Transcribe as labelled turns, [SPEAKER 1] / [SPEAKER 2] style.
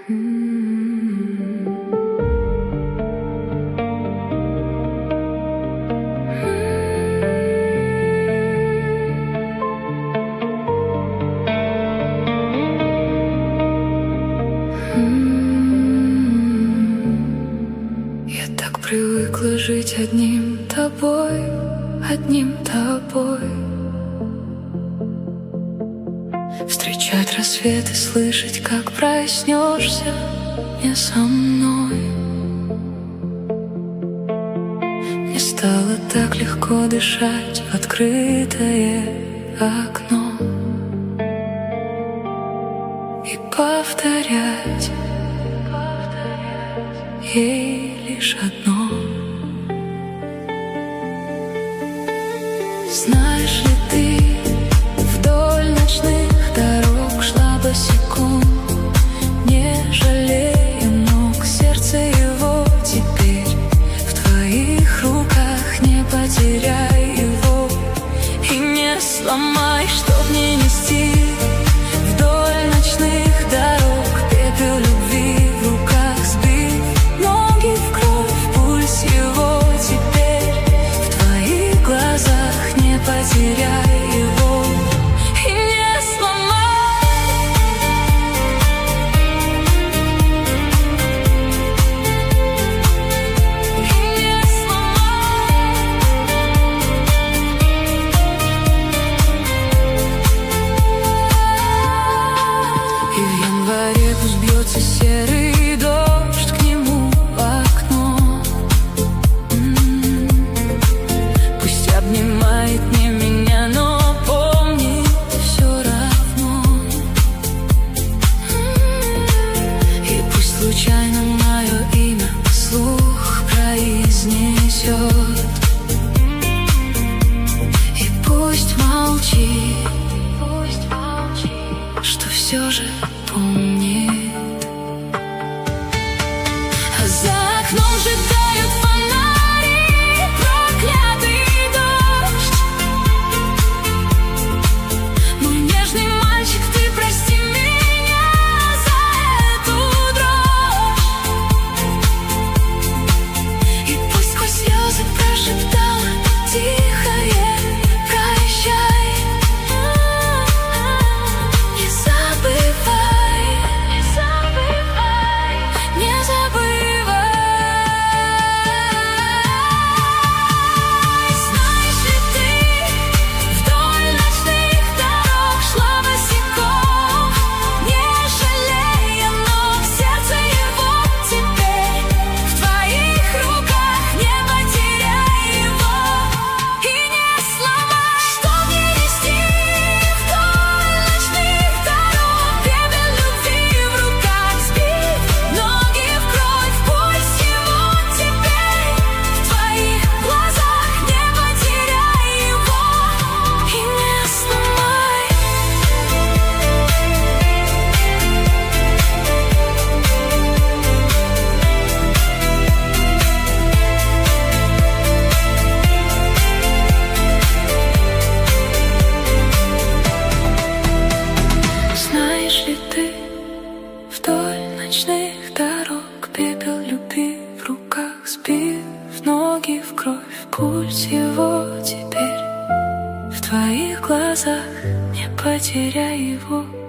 [SPEAKER 1] Я так привыкла жить одним тобой, одним тобой. Встречать рассвет и слышать, как проснешься не со мной. Мне стало так легко дышать в открытое окно и повторять ей лишь одно. Знаешь ли ты, вдоль ночных дорог шла босиком, не жалея ног, сердце его теперь в твоих руках, не потеряй его и не сломай, чтоб не нести вдоль ночных дорог пепел любви в руках, сбив ноги в кровь, пульс его теперь в твоих глазах, не потеряй его и не сломай. И не сломай. И в январе пусть бьется серый дождь к нему в окно. Пусть обнимает не меня, но помнит все равно. И пусть случайно мое имя вслух произнесет, и пусть молчит, что все же помнит. За окном жигают фонари, проклятый дождь. Мой нежный мальчик, ты прости меня за эту дрожь. И пусть сквозь слезы прошептала тихое прощай. Не забывай, не забывай, не забывай. Знаешь ли ты, вдоль ночных дорог шла босиком, не жалея ног, сердце его теперь в твоих руках, не потеряй его и не сломай, чтоб не нести вдоль ночных дорог пепел любви в руках, сбив ноги в кровь, пусть его теперь в твоих глазах, не потеряй его и не сломай. Знаешь ли ты, вдоль ночных дорог пепел любви в руках, сбив ноги в кровь, пульс его теперь в твоих глазах, не потеряй его.